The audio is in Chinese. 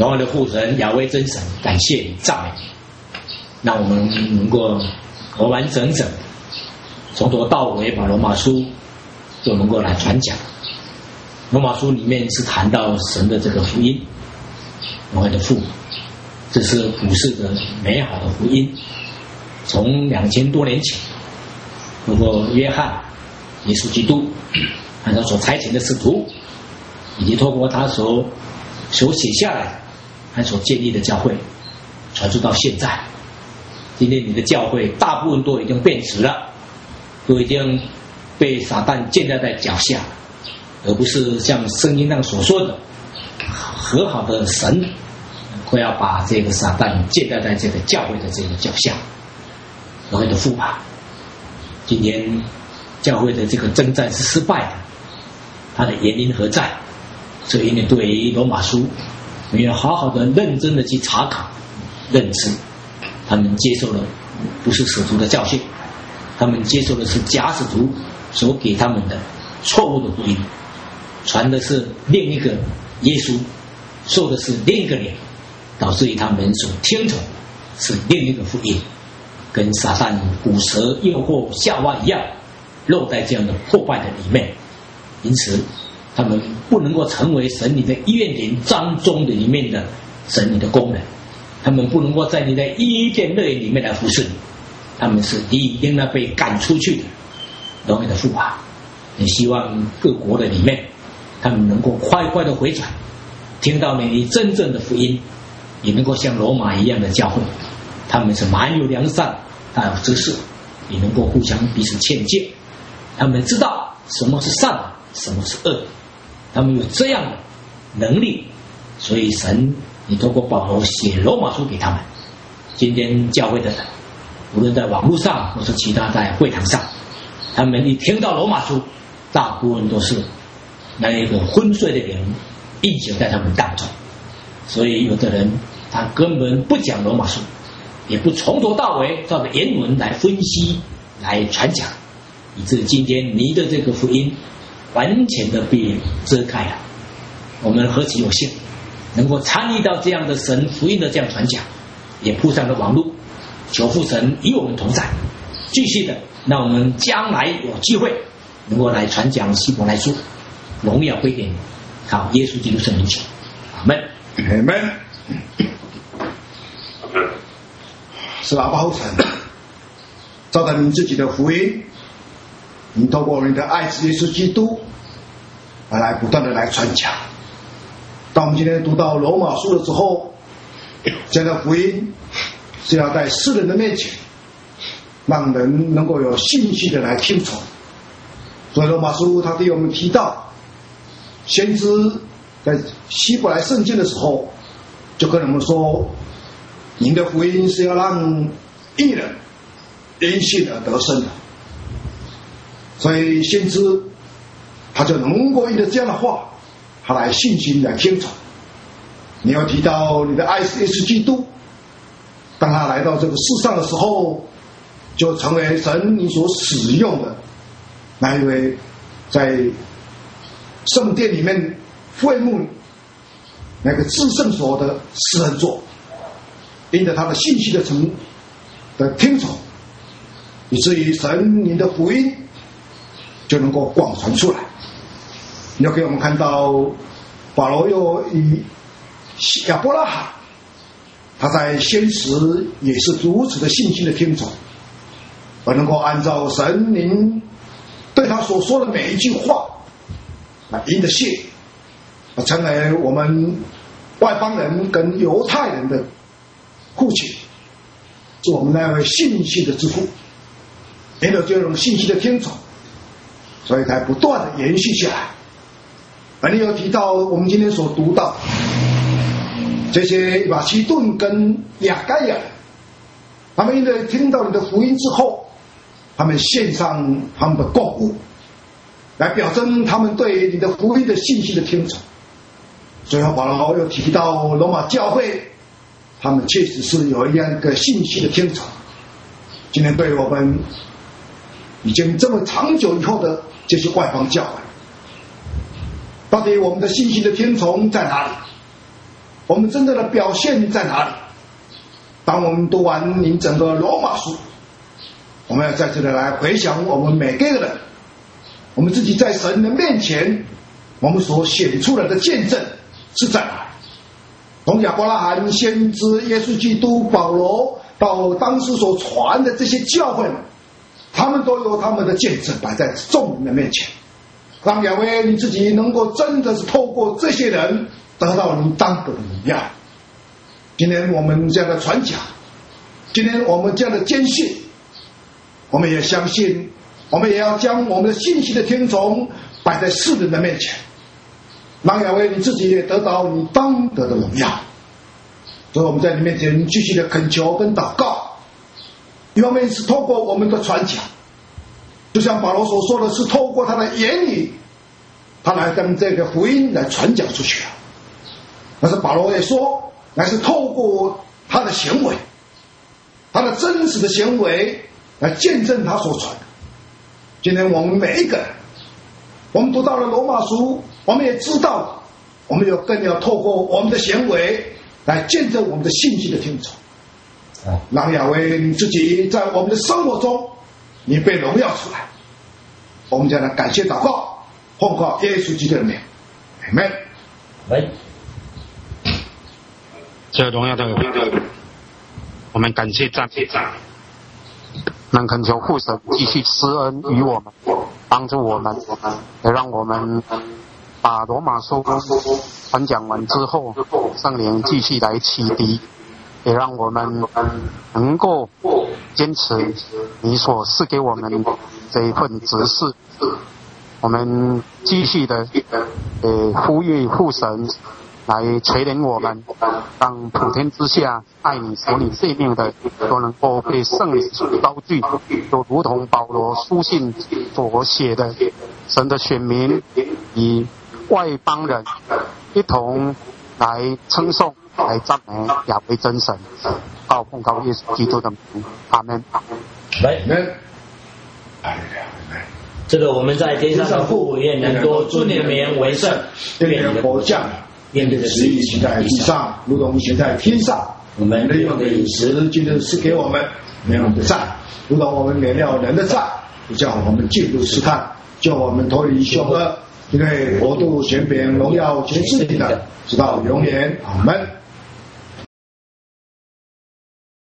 荣耀的父神亚威真神，感谢你，赞美你，让我们能够完完整整从头到尾把罗马书就能够来传讲。罗马书里面是谈到神的这个福音，荣耀的父，这是普世的美好的福音。从2000多年前，通过约翰、耶稣基督，按照所差遣的使徒，以及透过他所写下来和所建立的教会，传输到现在。今天你的教会大部分都已经变质了，都已经被撒旦建立在脚下，而不是像圣经上所说的和好的神会要把这个撒旦建立在这个教会的这个脚下。教会的父吧，今天教会的这个征战是失败的，它的原因何在？所以你对于罗马书没有好好的认真的去查考认知，他们接受了不是使徒的教训，他们接受的是假使徒所给他们的错误的福音，传的是另一个耶稣，说的是另一个人，导致于他们所听从是另一个福音，跟撒旦古蛇诱惑夏娃一样，落在这样的破败的里面。因此他们不能够成为神你的医院典章中的里面的神你的工人，他们不能够在你的伊甸乐园里面来服侍你，他们是已经被赶出去的。荣耀的父啊，也希望各国的里面他们能够快快的回转，听到你真正的福音，也能够像罗马一样的教会，他们是满有良善，大有知识，也能够互相彼此劝诫，他们知道什么是善的，什么是恶的，他们有这样的能力。所以神你透过保罗写罗马书给他们。今天教会的人无论在网络上或是其他在会堂上，他们一听到罗马书，大部分都是那一个昏睡的人一直在他们当中。所以有的人他根本不讲罗马书，也不从头到尾照着原文来分析来传讲，以致今天你的这个福音完全的被遮盖了。我们何其有幸能够参与到这样的神福音的这样传讲，也铺上了网络。求父神与我们同在，继续的让我们将来有机会能够来传讲希伯来书，荣耀归给你，靠耶稣基督圣名求，阿们， 阿们。是阿爸父神，照着你自己的福音，你透过你的爱子耶稣基督来不断的来传讲。当我们今天读到罗马书的时候，这样的福音是要在世人的面前让人能够有信心的来听从。所以罗马书他对我们提到，先知在希伯来圣经的时候就跟我们说，您的福音是要让义人因信而得生的。所以先知他就能够因着这样的话，他来信心来听从。你要提到你的爱子耶稣基督，当他来到这个世上的时候，就成为神你所使用的那一位在圣殿里面会幕那个至圣所的施恩座。因着他的信息的听从，以至于神您的福音就能够广传出来。你要给我们看到保罗又以亚伯拉罕，他在先时也是如此的信心的听从，而能够按照神您对他所说的每一句话来因着信，而成为我们外邦人跟犹太人的父亲，是我们那位信心的之父。因着这种信息的听从，所以才不断的延续下来。而你有提到我们今天所读到这些马其顿跟亚该亚，他们因为听到你的福音之后，他们献上他们的供物，来表征他们对你的福音的信息的听从。最后保罗又提到罗马教会，他们确实是有一样一个信息的听从。今天对我们已经这么长久以后的这些外邦教会，到底我们的信息的听从在哪里？ 我们真正的表现在哪里？当我们读完您整个罗马书，我们要在这里来回想我们每个人，我们自己在神的面前，我们所显出来的见证是在哪里？从亚伯拉罕、先知、耶稣基督、保罗到当时所传的这些教会们，他们都有他们的见证摆在众人的面前，让亚威你自己能够真的是透过这些人得到你当得的荣耀。今天我们这样的传讲，今天我们这样的坚信，我们也相信，我们也要将我们的信息的听从摆在世人的面前，让亚威你自己也得到你当得的荣耀。所以我们在你面前继续的恳求跟祷告，一方面是透过我们的传讲，就像保罗所说的，是透过他的言语，他来将这个福音来传讲出去。但是保罗也说，乃是透过他的行为，他的真实的行为来见证他所传的。今天我们每一个人，我们读到了罗马书，我们也知道，我们更要透过我们的行为来见证我们的信息的听从，让亚威你自己在我们的生活中你被荣耀出来。我们将来感谢祷告，奉靠耶稣基督的名，阿们。 这荣耀的我们感谢赞美，能恳求父神继续施恩于我们，帮助我们，也让我们把罗马书传讲完之后，圣灵继续来启迪，也让我们能够坚持你所赐给我们这一份指示。我们继续的呼吁父神来垂怜我们，让普天之下爱你守你诫命的都能够被圣灵所高举，就如同保罗书信所写的，神的选民以外邦人一同来称颂来赞美亚威真神，奉告耶稣基督的名，阿们。 这个我们在天上的父也能多尊你的名为圣，愿你的国降临，愿你的旨意行在地上，如同行在天上。我们日用的饮食今日赐给我们，免我们的债，如同我们免了人的债，不叫我们进入试探，叫我们脱离凶恶，因为国度、权柄、荣耀全是你的，直到永远，阿们。